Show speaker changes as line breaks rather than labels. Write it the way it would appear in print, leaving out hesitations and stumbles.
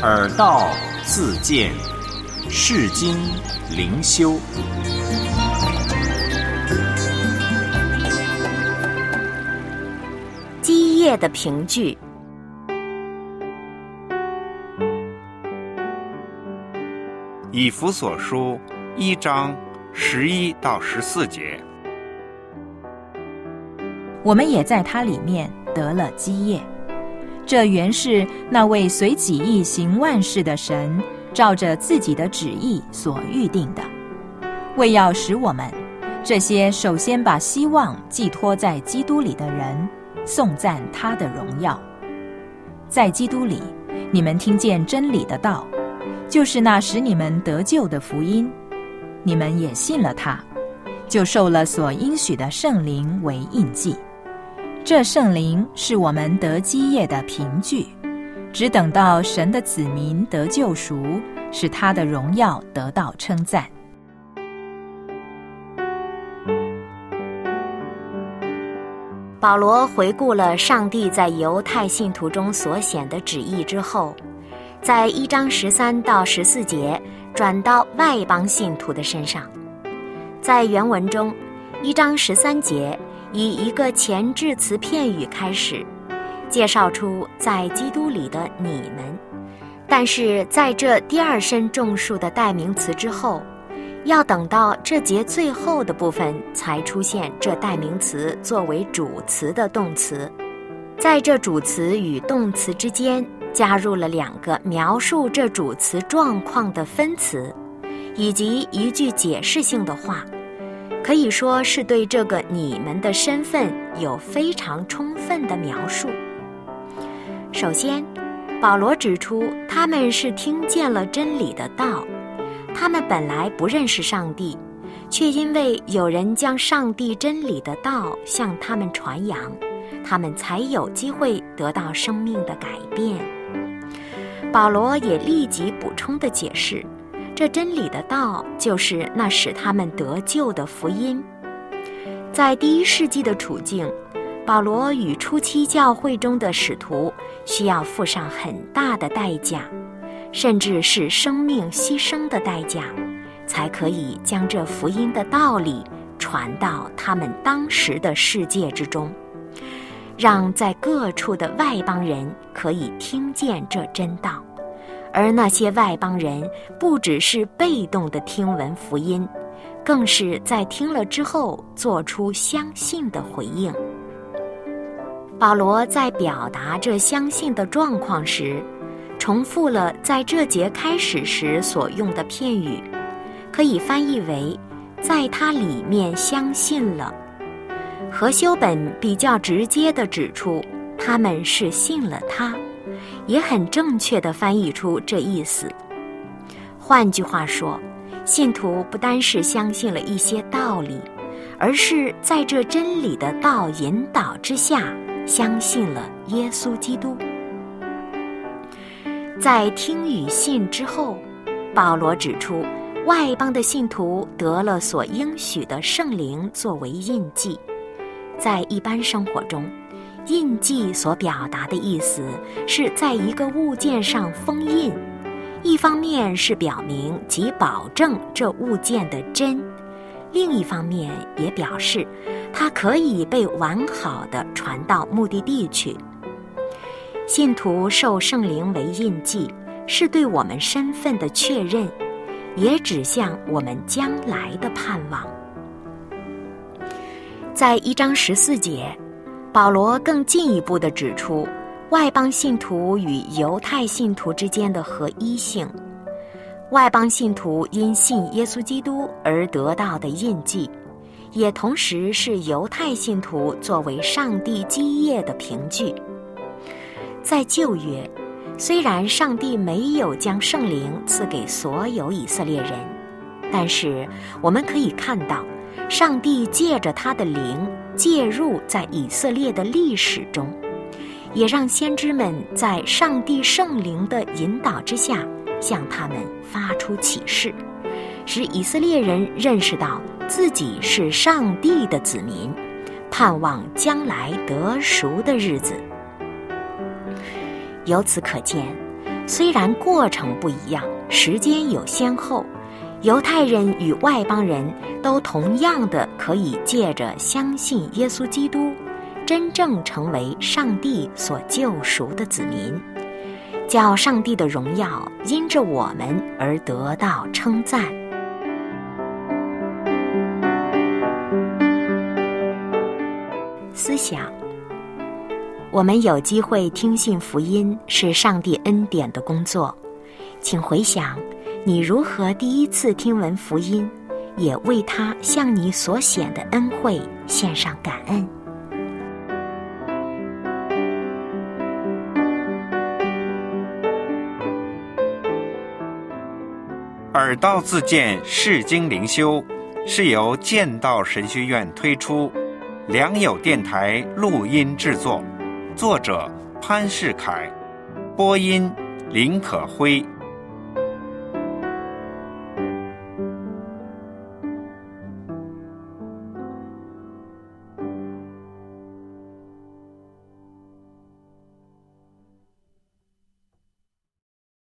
耳道自见，世经灵修。
基业的凭据。
以弗所书1章11到14节，
我们也在他里面得了基业，这原是那位随己意行万事的神照着自己的旨意所预定的，为要使我们这些首先把希望寄托在基督里的人颂赞他的荣耀。在基督里，你们听见真理的道，就是那使你们得救的福音，你们也信了他，就受了所应许的圣灵为印记。这圣灵是我们得基业的凭据，只等到神的子民得救赎，使他的荣耀得到称赞。
保罗回顾了上帝在犹太信徒中所显的旨意之后，在1章13到14节转到外邦信徒的身上。在原文中，1章13节以一个前置词片语开始，介绍出在基督里的你们，但是在这第二身众数的代名词之后，要等到这节最后的部分才出现这代名词作为主词的动词。在这主词与动词之间加入了2个描述这主词状况的分词，以及一句解释性的话，可以说是对这个你们的身份有非常充分的描述。首先，保罗指出他们是听见了真理的道，他们本来不认识上帝，却因为有人将上帝真理的道向他们传扬，他们才有机会得到生命的改变。保罗也立即补充地解释，这真理的道就是那使他们得救的福音。在第1世纪的处境，保罗与初期教会中的使徒需要付上很大的代价，甚至是生命牺牲的代价，才可以将这福音的道理传到他们当时的世界之中，让在各处的外邦人可以听见这真道。而那些外邦人不只是被动的听闻福音，更是在听了之后做出相信的回应。保罗在表达这相信的状况时，重复了在这节开始时所用的片语，可以翻译为在他里面相信了。和修本比较直接地指出他们是信了他，也很正确地翻译出这意思。换句话说，信徒不单是相信了一些道理，而是在这真理的道引导之下相信了耶稣基督。在听与信之后，保罗指出外邦的信徒得了所应许的圣灵作为印记。在一般生活中，印记所表达的意思是在一个物件上封印，一方面是表明及保证这物件的真，另一方面也表示它可以被完好地传到目的地去。信徒受圣灵为印记，是对我们身份的确认，也指向我们将来的盼望。在1章14节，保罗更进一步地指出外邦信徒与犹太信徒之间的合一性。外邦信徒因信耶稣基督而得到的印记，也同时是犹太信徒作为上帝基业的凭据。在旧约，虽然上帝没有将圣灵赐给所有以色列人，但是我们可以看到上帝借着他的灵介入在以色列的历史中，也让先知们在上帝圣灵的引导之下向他们发出启示，使以色列人认识到自己是上帝的子民，盼望将来得赎的日子。由此可见， 虽然过程不一样，时间有先后，犹太人与外邦人都同样的可以借着相信耶稣基督，真正成为上帝所救赎的子民，叫上帝的荣耀因着我们而得到称赞。思想：我们有机会听信福音是上帝恩典的工作，请回想你如何第一次听闻福音，也为他向你所显的恩惠献上感恩。
耳道自荐释经灵修是由剑道神学院推出，良友电台录音制作，作者潘世凯，播音林可辉。